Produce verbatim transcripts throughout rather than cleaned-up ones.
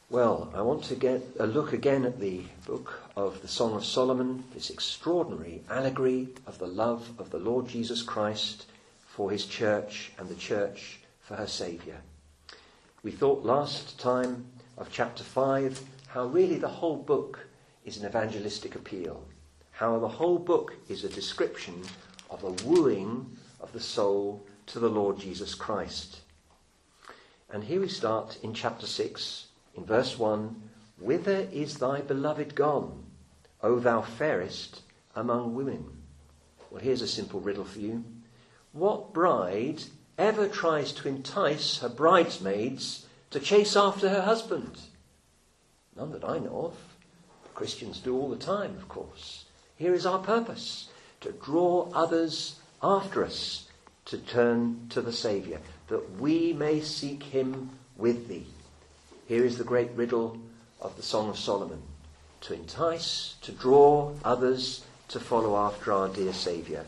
Well, I want to get a look again at the book of the Song of Solomon, this extraordinary allegory of the love of the Lord Jesus Christ for his church and the church for her Saviour. We thought last time of chapter five how really the whole book is an evangelistic appeal, how the whole book is a description of a wooing of the soul to the Lord Jesus Christ. And here we start in chapter six, in verse one, "Whither is thy beloved gone, O thou fairest among women?" Well, here's a simple riddle for you. What bride ever tries to entice her bridesmaids to chase after her husband? None that I know of. Christians do all the time, of course. Here is our purpose, to draw others after us, to turn to the Saviour, that we may seek him with thee. Here is the great riddle of the Song of Solomon, to entice, to draw others to follow after our dear Saviour.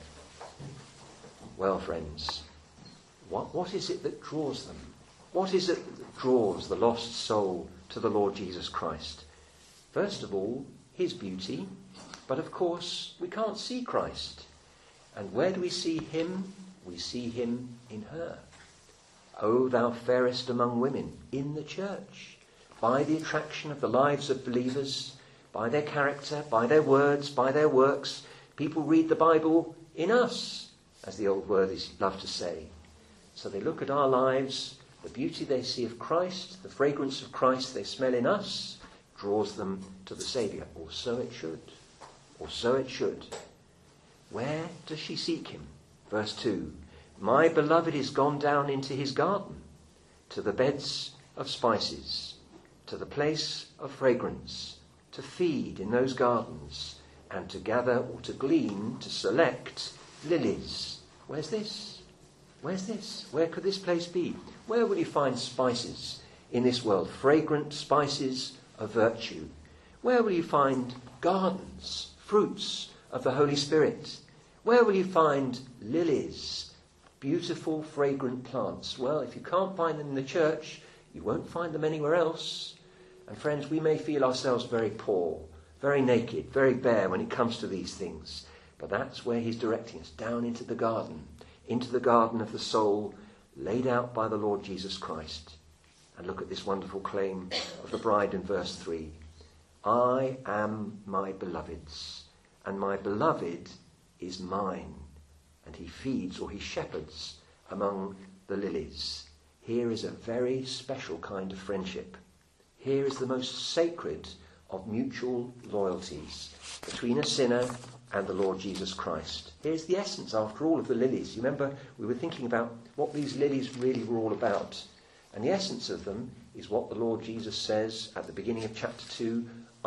Well, friends, what, what is it that draws them? What is it that draws the lost soul to the Lord Jesus Christ? First of all, his beauty, but of course we can't see Christ. And where do we see him? We see him in her. O thou fairest among women, in the church, by the attraction of the lives of believers, by their character, by their words, by their works. People read the Bible in us, as the old worthies love to say. So they look at our lives, the beauty they see of Christ, the fragrance of Christ they smell in us, draws them to the Saviour. Or so it should. Or so it should. Where does she seek him? Verse two. My beloved is gone down into his garden, to the beds of spices, to the place of fragrance, to feed in those gardens, and to gather or to glean, to select lilies. Where's this? Where's this? Where could this place be? Where will you find spices in this world? Fragrant spices of virtue. Where will you find gardens, fruits of the Holy Spirit? Where will you find lilies? Beautiful, fragrant plants. Well, if you can't find them in the church, you won't find them anywhere else. And friends, we may feel ourselves very poor, very naked, very bare when it comes to these things. But that's where he's directing us, down into the garden, into the garden of the soul, laid out by the Lord Jesus Christ. And look at this wonderful claim of the bride in verse three. I am my beloved's, and my beloved is mine. And he feeds or he shepherds among the lilies. Here is a very special kind of friendship. Here is the most sacred of mutual loyalties between a sinner and the Lord Jesus Christ. Here's the essence, after all, of the lilies. You remember we were thinking about what these lilies really were all about. And the essence of them is what the Lord Jesus says at the beginning of chapter two.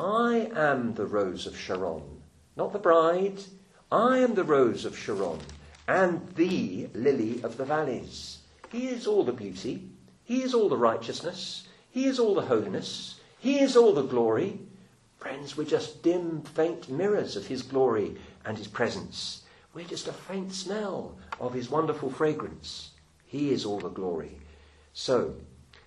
I am the rose of Sharon, not the bride. I am the rose of Sharon, and the lily of the valleys. He is all the beauty. He is all the righteousness. He is all the holiness. He is all the glory. Friends, we're just dim, faint mirrors of his glory and his presence. We're just a faint smell of his wonderful fragrance. He is all the glory. So,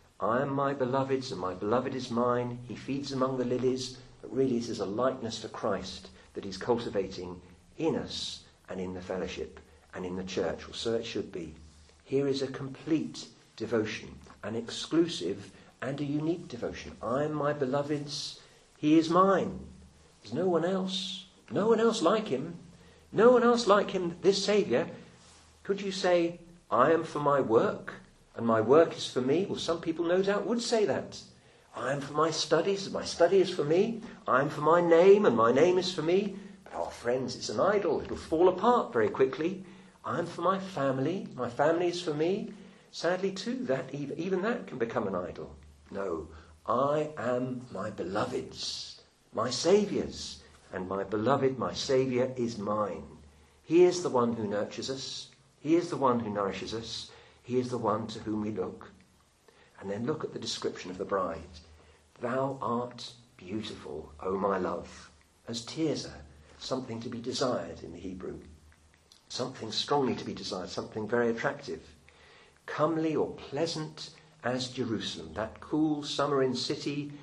I am my beloved's, and my beloved is mine. He feeds among the lilies, but really it is a likeness to Christ that he's cultivating in us and in the fellowship and in the church, or so it should be. Here is a complete devotion, an exclusive and a unique devotion. I am my beloved's, he is mine. There's no one else, no one else like him, no one else like him, this Saviour. Could you say, I am for my work, and my work is for me? Well, some people no doubt would say that. I am for my studies, and my study is for me. I am for my name, and my name is for me. But, oh, friends, it's an idol. It'll fall apart very quickly. I am for my family. My family is for me. Sadly, too, that even, even that can become an idol. No, I am my beloved's, my Saviour's, and my beloved, my Saviour, is mine. He is the one who nurtures us. He is the one who nourishes us. He is the one to whom we look. And then look at the description of the bride. Thou art beautiful, O my love, as Tirzah, something to be desired in the Hebrew. Something strongly to be desired, something very attractive. Comely or pleasant as Jerusalem, that cool summer-in city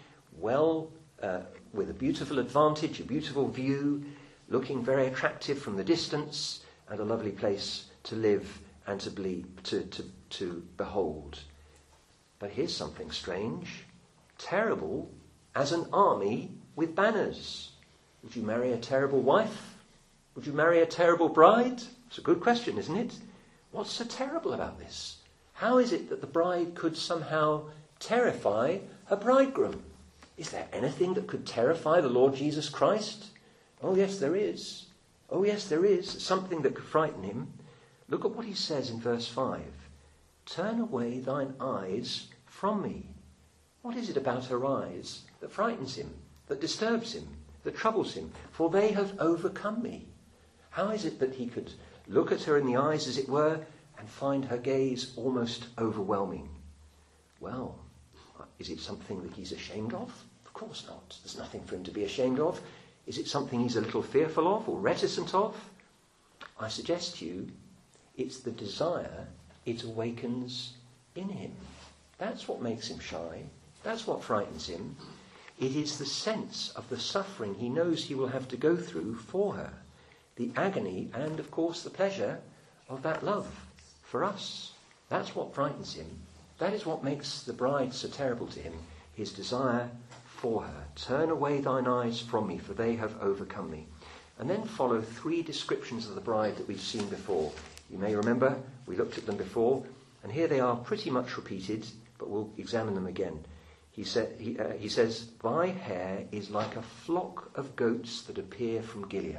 well, uh, with a beautiful advantage, a beautiful view, looking very attractive from the distance, and a lovely place to live and to, ble- to, to, to behold. But here's something strange. Terrible as an army with banners. Would you marry a terrible wife? Would you marry a terrible bride? It's a good question, isn't it? What's so terrible about this? How is it that the bride could somehow terrify her bridegroom? Is there anything that could terrify the Lord Jesus Christ? Oh yes, there is. Oh yes, there is. Something that could frighten him. Look at what he says in verse five. Turn away thine eyes from me. What is it about her eyes that frightens him, that disturbs him, that troubles him? For they have overcome me. How is it that he could look at her in the eyes, as it were, and find her gaze almost overwhelming? Well, is it something that he's ashamed of? Of course not. There's nothing for him to be ashamed of. Is it something he's a little fearful of or reticent of? I suggest to you, it's the desire it awakens in him. That's what makes him shy. That's what frightens him. It is the sense of the suffering he knows he will have to go through for her. The agony and, of course, the pleasure of that love for us. That's what frightens him. That is what makes the bride so terrible to him, his desire for her. Turn away thine eyes from me, for they have overcome me. And then follow three descriptions of the bride that we've seen before. You may remember, we looked at them before, and here they are pretty much repeated, but we'll examine them again. He, said, he, uh, he says, thy hair is like a flock of goats that appear from Gilead.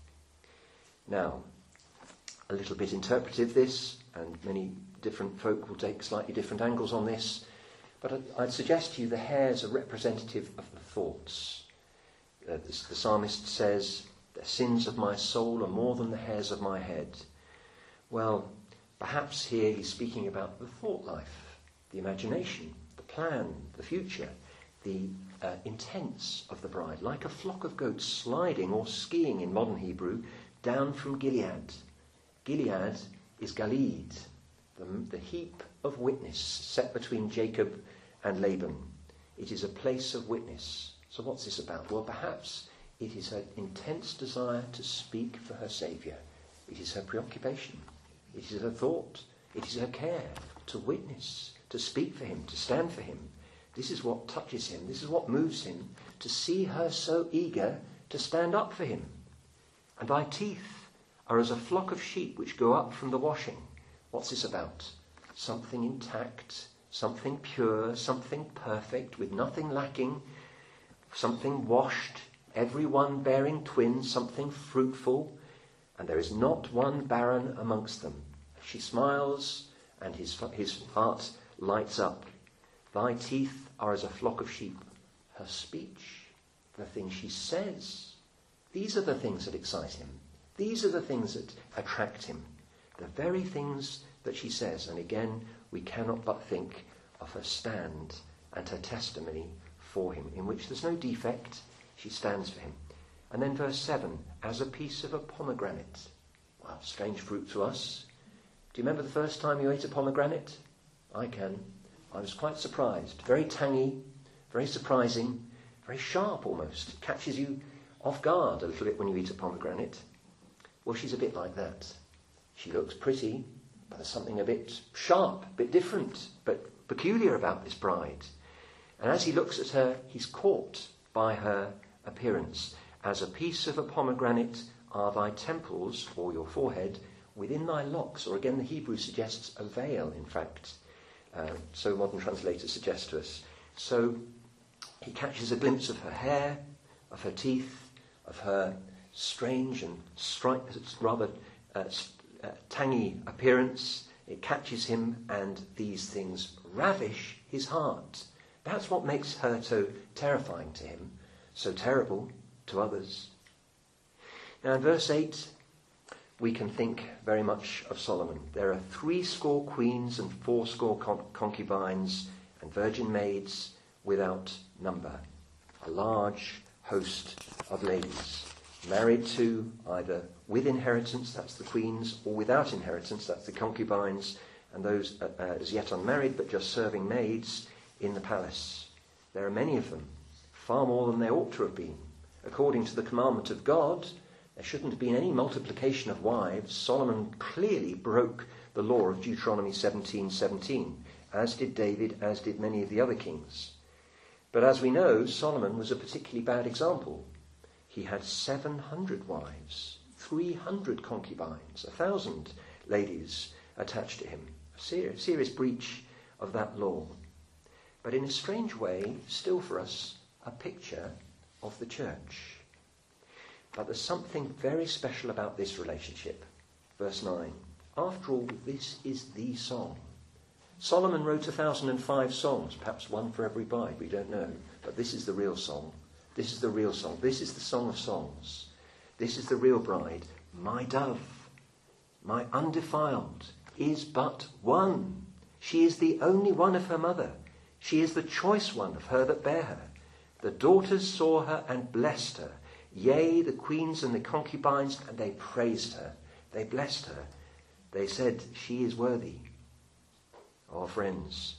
Now, a little bit interpretive this, and many different folk will take slightly different angles on this, but I'd, I'd suggest to you the hairs are representative of the thoughts. Uh, the, the psalmist says, the sins of my soul are more than the hairs of my head. Well, perhaps here he's speaking about the thought life, the imagination, the plan, the future, the uh, intents of the bride, like a flock of goats sliding or skiing in modern Hebrew down from Gilead. Gilead is Galeed, the, the heap of witness set between Jacob and Laban. It is a place of witness. So what's this about? Well, perhaps it is her intense desire to speak for her Saviour. It is her preoccupation. It is her thought. It is her care to witness, to speak for him, to stand for him. This is what touches him. This is what moves him to see her so eager to stand up for him. And thy teeth are as a flock of sheep which go up from the washing. What's this about? Something intact, something pure, something perfect, with nothing lacking, something washed, every one bearing twins, something fruitful, and there is not one barren amongst them. She smiles, and his, his heart lights up. Thy teeth are as a flock of sheep. Her speech, the things she says, these are the things that excite him. These are the things that attract him. The very things that she says. And again, we cannot but think of her stand and her testimony for him, in which there's no defect. She stands for him. And then verse seven, as a piece of a pomegranate. Well, strange fruit to us. Do you remember the first time you ate a pomegranate? I can. I was quite surprised. Very tangy, very surprising, very sharp almost. It catches you off guard a little bit when you eat a pomegranate. Well, she's a bit like that. She looks pretty, but there's something a bit sharp, a bit different, but peculiar about this bride. And as he looks at her, he's caught by her appearance. As a piece of a pomegranate are thy temples, or your forehead, within thy locks. Or again, the Hebrew suggests a veil, in fact. Uh, so modern translators suggest to us. So he catches a glimpse of her hair, of her teeth, of her strange and stri- rather uh, uh, tangy appearance. It catches him, and these things ravish his heart. That's what makes her so terrifying to him, so terrible to others. Now in verse eight, we can think very much of Solomon. There are three score queens and four score con- concubines and virgin maids without number. A large host of ladies, married to either with inheritance, that's the queens, or without inheritance, that's the concubines, and those uh, uh, as yet unmarried but just serving maids in the palace. There are many of them, far more than there ought to have been. According to the commandment of God, there shouldn't have been any multiplication of wives. Solomon clearly broke the law of Deuteronomy seventeen seventeen, as did David, as did many of the other kings. But as we know, Solomon was a particularly bad example. He had seven hundred wives, three hundred concubines, a thousand ladies attached to him. A serious, serious breach of that law. But in a strange way, still for us, a picture of the church. But there's something very special about this relationship. Verse nine. After all, this is the song. Solomon wrote one thousand five songs, perhaps one for every bride, we don't know. But this is the real song. This is the real song. This is the Song of Songs. This is the real bride. My dove, my undefiled, is but one. She is the only one of her mother. She is the choice one of her that bare her. The daughters saw her and blessed her. Yea, the queens and the concubines, and they praised her. They blessed her. They said, she is worthy. Oh, friends,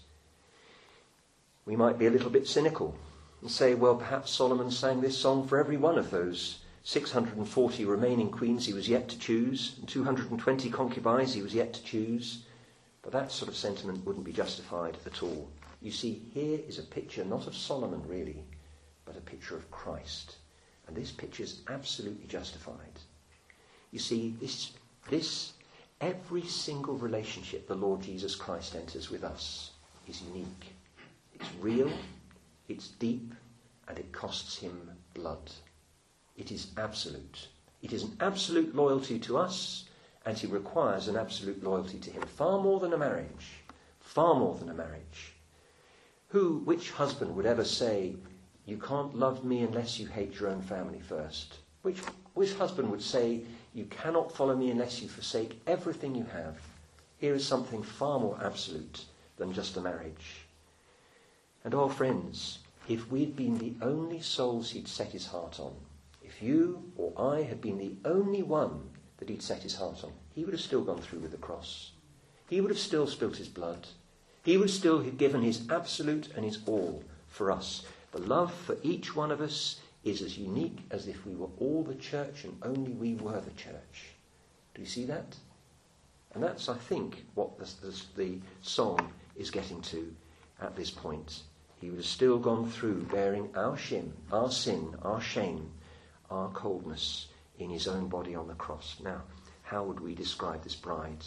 we might be a little bit cynical and say, well, perhaps Solomon sang this song for every one of those six hundred forty remaining queens he was yet to choose, and two hundred twenty concubines he was yet to choose. But that sort of sentiment wouldn't be justified at all. You see, here is a picture not of Solomon really, but a picture of Christ. And this picture is absolutely justified. You see, this, this, every single relationship the Lord Jesus Christ enters with us is unique. It's real, it's deep, and it costs him blood. It is absolute. It is an absolute loyalty to us, and he requires an absolute loyalty to him. Far more than a marriage. Far more than a marriage. Who, which husband would ever say, you can't love me unless you hate your own family first? Which, which husband would say, you cannot follow me unless you forsake everything you have? Here is something far more absolute than just a marriage. And our friends, if we'd been the only souls he'd set his heart on, if you or I had been the only one that he'd set his heart on, he would have still gone through with the cross. He would have still spilt his blood. He would still have given his absolute and his all for us. The love for each one of us is as unique as if we were all the church and only we were the church. Do you see that? And that's, I think, what the, the, the song is getting to at this point. He would have still gone through bearing our sin, our sin, our shame, our coldness in his own body on the cross. Now, how would we describe this bride?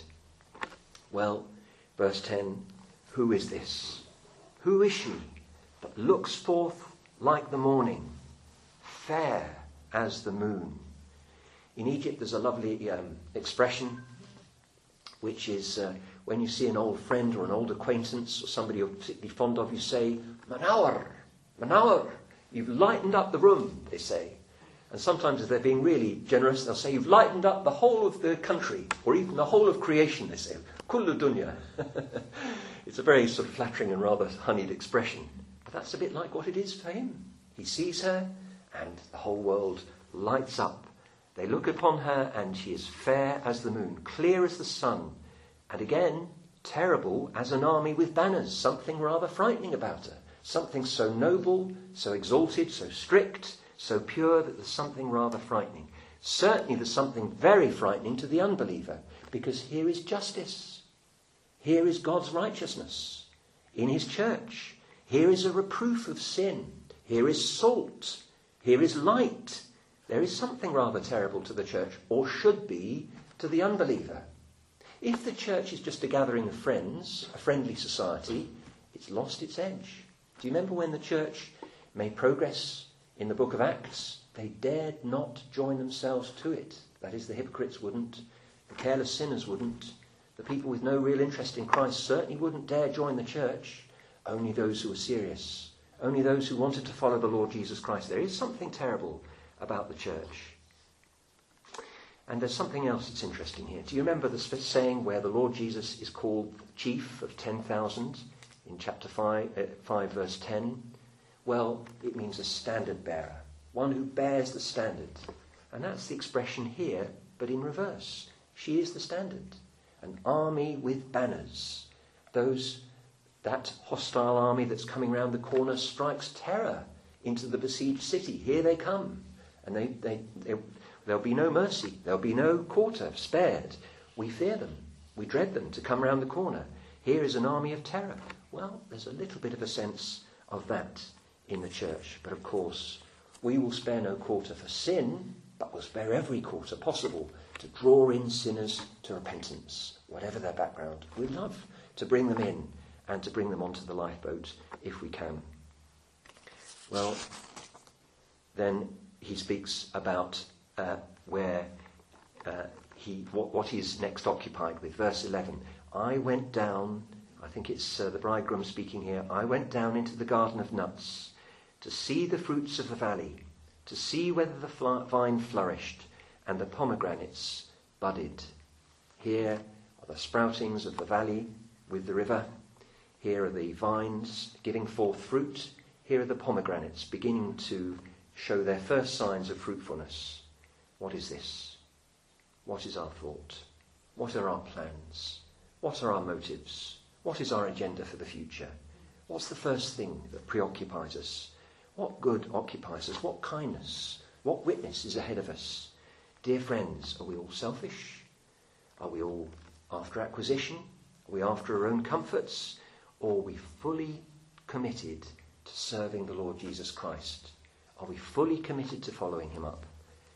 Well, verse ten, who is this? Who is she that looks forth like the morning, fair as the moon? In Egypt there's a lovely um, expression which is uh, when you see an old friend or an old acquaintance or somebody you're particularly fond of, you say, Manawar, Manawar, you've lightened up the room, they say. And sometimes if they're being really generous, they'll say, you've lightened up the whole of the country, or even the whole of creation, they say. Kullu dunya. It's a very sort of flattering and rather honeyed expression. But that's a bit like what it is for him. He sees her, and the whole world lights up. They look upon her, and she is fair as the moon, clear as the sun, and again, terrible as an army with banners, something rather frightening about her. Something so noble, so exalted, so strict, so pure that there's something rather frightening. Certainly there's something very frightening to the unbeliever, because here is justice. Here is God's righteousness in his church. Here is a reproof of sin. Here is salt. Here is light. There is something rather terrible to the church, or should be to the unbeliever. If the church is just a gathering of friends, a friendly society, it's lost its edge. Do you remember when the church made progress in the book of Acts? They dared not join themselves to it. That is, the hypocrites wouldn't. The careless sinners wouldn't. The people with no real interest in Christ certainly wouldn't dare join the church. Only those who were serious. Only those who wanted to follow the Lord Jesus Christ. There is something terrible about the church. And there's something else that's interesting here. Do you remember the saying where the Lord Jesus is called chief of ten thousand in chapter five, uh, five verse ten? Well, it means a standard bearer. One who bears the standard. And that's the expression here, but in reverse. She is the standard. An army with banners. Those, that hostile army that's coming round the corner strikes terror into the besieged city. Here they come. And they, they, they, there'll be no mercy. There'll be no quarter spared. We fear them. We dread them to come round the corner. Here is an army of terror. Well, there's a little bit of a sense of that in the church. But of course, we will spare no quarter for sin, but we'll spare every quarter possible to draw in sinners to repentance, whatever their background. We love to bring them in and to bring them onto the lifeboat if we can. Well, then he speaks about uh, where uh, he what, what he's next occupied with. Verse eleven, I went down, I think it's uh, the bridegroom speaking here, I went down into the garden of nuts to see the fruits of the valley, to see whether the fl- vine flourished and the pomegranates budded. Here are the sproutings of the valley with the river. Here are the vines giving forth fruit. Here are the pomegranates beginning to show their first signs of fruitfulness. What is this? What is our thought? What are our plans? What are our motives? What is our agenda for the future? What's the first thing that preoccupies us? What good occupies us? What kindness? What witness is ahead of us? Dear friends, are we all selfish? Are we all after acquisition? Are we after our own comforts? Or are we fully committed to serving the Lord Jesus Christ? Are we fully committed to following him up?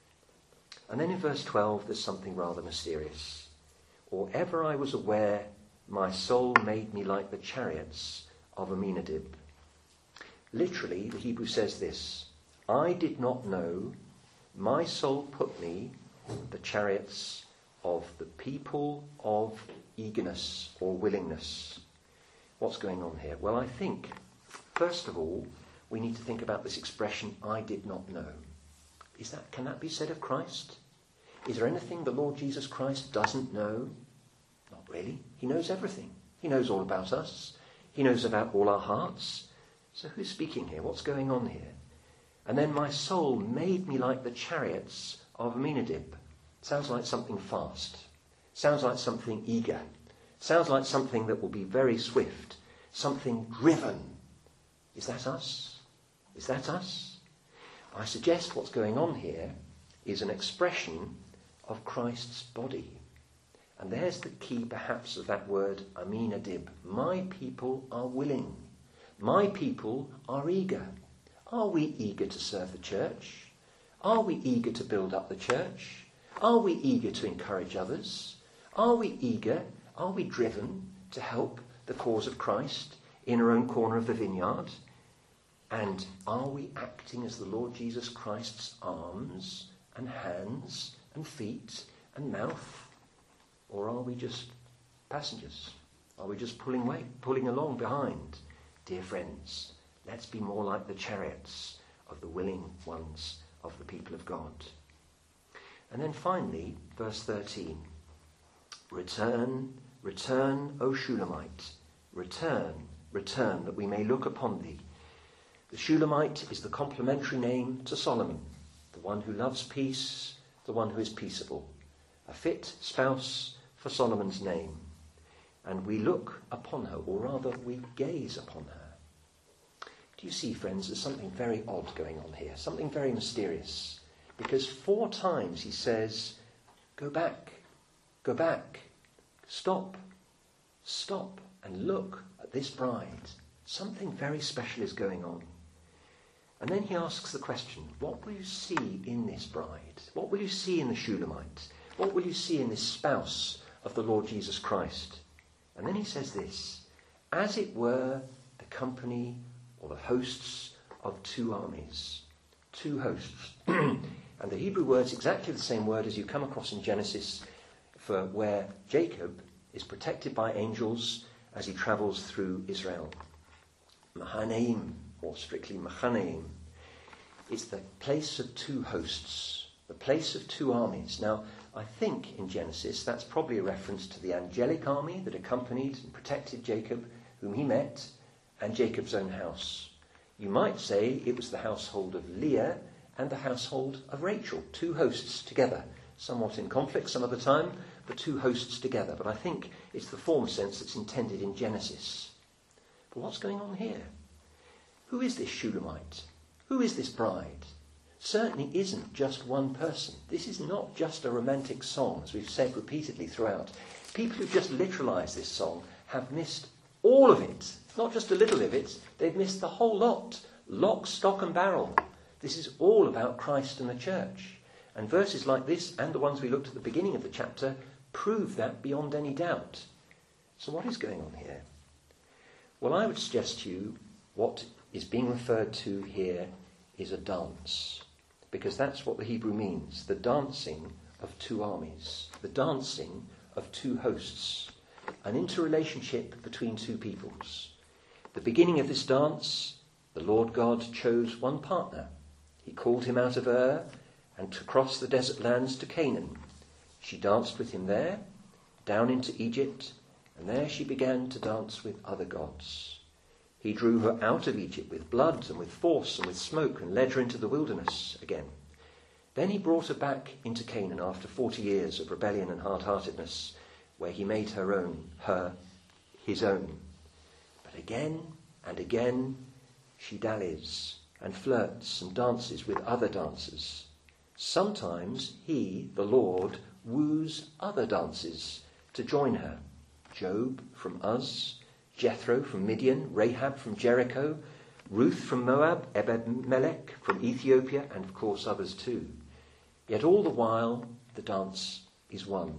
And then in verse twelve, there's something rather mysterious. Or ever I was aware, my soul made me like the chariots of Aminadab. Literally, the Hebrew says this, I did not know, my soul put me the chariots of the people of eagerness or willingness. What's going on here? Well, I think, first of all, we need to think about this expression, I did not know. Is that, can that be said of Christ? Is there anything the Lord Jesus Christ doesn't know? Not really. He knows everything. He knows all about us. He knows about all our hearts. So who's speaking here? What's going on here? And then my soul made me like the chariots of Aminadab. Sounds like something fast. Sounds like something eager. Sounds like something that will be very swift. Something driven. Is that us? Is that us? I suggest what's going on here is an expression of Christ's body. And there's the key perhaps of that word, Aminadab. My people are willing. My people are eager. Are we eager to serve the church? Are we eager to build up the church? Are we eager to encourage others? Are we eager, are we driven to help the cause of Christ in our own corner of the vineyard? And are we acting as the Lord Jesus Christ's arms and hands and feet and mouth? Or are we just passengers? Are we just pulling away, pulling along behind? Dear friends, let's be more like the chariots of the willing ones of the people of God. And then finally, verse thirteen. Return, return, O Shulamite. Return, return, that we may look upon thee. The Shulamite is the complementary name to Solomon, the one who loves peace, the one who is peaceable. A fit spouse for Solomon's name. And we look upon her, or rather we gaze upon her. Do you see, friends, there's something very odd going on here, something very mysterious. Because four times he says, go back, go back, stop, stop and look at this bride. Something very special is going on. And then he asks the question, what will you see in this bride? What will you see in the Shulamite? What will you see in this spouse of the Lord Jesus Christ? And then he says this, as it were the company or the hosts of two armies. Two hosts. And the Hebrew word's exactly the same word as you come across in Genesis for where Jacob is protected by angels as he travels through Israel. Mahanaim, or strictly Mahanaim. It's the place of two hosts, the place of two armies. Now, I think in Genesis that's probably a reference to the angelic army that accompanied and protected Jacob, whom he met, and Jacob's own house. You might say it was the household of Leah and the household of Rachel, two hosts together, somewhat in conflict some of the time, but two hosts together. But I think it's the form sense that's intended in Genesis. But what's going on here? Who is this Shulamite? Who is this bride? Certainly isn't just one person. This is not just a romantic song, as we've said repeatedly throughout. People who just literalise this song have missed all of it. Not just a little of it, they've missed the whole lot. Lock, stock and barrel. This is all about Christ and the church. And verses like this, and the ones we looked at the beginning of the chapter, prove that beyond any doubt. So what is going on here? Well, I would suggest to you what is being referred to here is a dance. Because that's what the Hebrew means. The dancing of two armies. The dancing of two hosts. An interrelationship between two peoples. The beginning of this dance, the Lord God chose one partner. He called him out of Ur and to cross the desert lands to Canaan. She danced with him there, down into Egypt, and there she began to dance with other gods. He drew her out of Egypt with blood and with force and with smoke and led her into the wilderness again. Then he brought her back into Canaan after forty years of rebellion and hard-heartedness, where he made her own, her, his own. But again and again she dallies and flirts and dances with other dancers. Sometimes he, the Lord, woos other dancers to join her. Job from Uz, Jethro from Midian, Rahab from Jericho, Ruth from Moab, Ebed-melech from Ethiopia, and of course others too. Yet all the while the dance is one.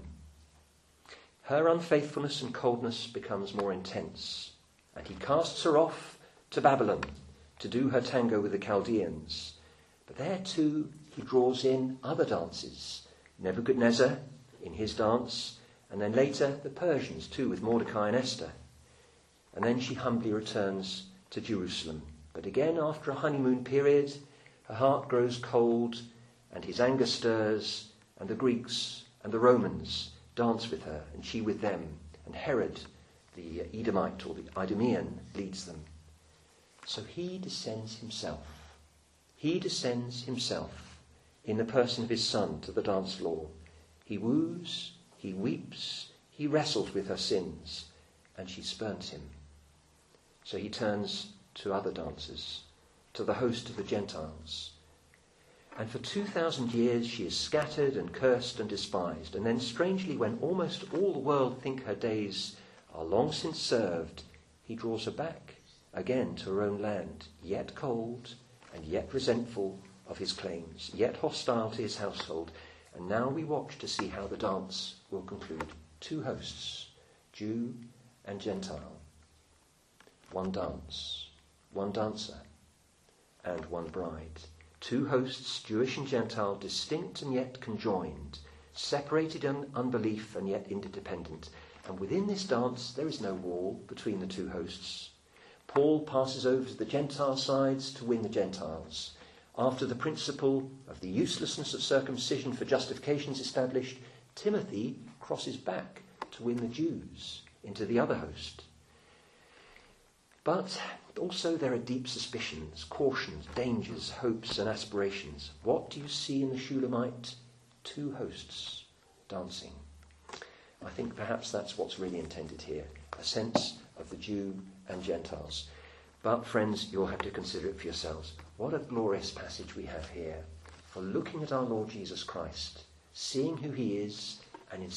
Her unfaithfulness and coldness becomes more intense, and he casts her off to Babylon to do her tango with the Chaldeans. But there too he draws in other dances. Nebuchadnezzar in his dance, and then later the Persians too with Mordecai and Esther. And then she humbly returns to Jerusalem. But again, after a honeymoon period, her heart grows cold and his anger stirs, and the Greeks and the Romans dance with her and she with them, and Herod, the Edomite or the Idumean, leads them. So he descends himself. He descends himself in the person of his son to the dance floor. He woos, he weeps, he wrestles with her sins, and she spurns him. So he turns to other dancers, to the host of the Gentiles. And for two thousand years she is scattered and cursed and despised. And then strangely, when almost all the world think her days are long since served, he draws her back again to her own land, yet cold and yet resentful of his claims, yet hostile to his household. And now we watch to see how the dance will conclude. Two hosts, Jew and Gentile. One dance, one dancer, and one bride. Two hosts, Jewish and Gentile, distinct and yet conjoined, separated in unbelief and yet interdependent. And within this dance there is no wall between the two hosts. Paul passes over to the Gentile sides to win the Gentiles. After the principle of the uselessness of circumcision for justification is established, Timothy crosses back to win the Jews into the other host. But also there are deep suspicions, cautions, dangers, hopes and aspirations. What do you see in the Shulamite? Two hosts dancing. I think perhaps that's what's really intended here, a sense of the Jew and Gentiles. But friends, you'll have to consider it for yourselves. What a glorious passage we have here for looking at our Lord Jesus Christ, seeing who he is, and in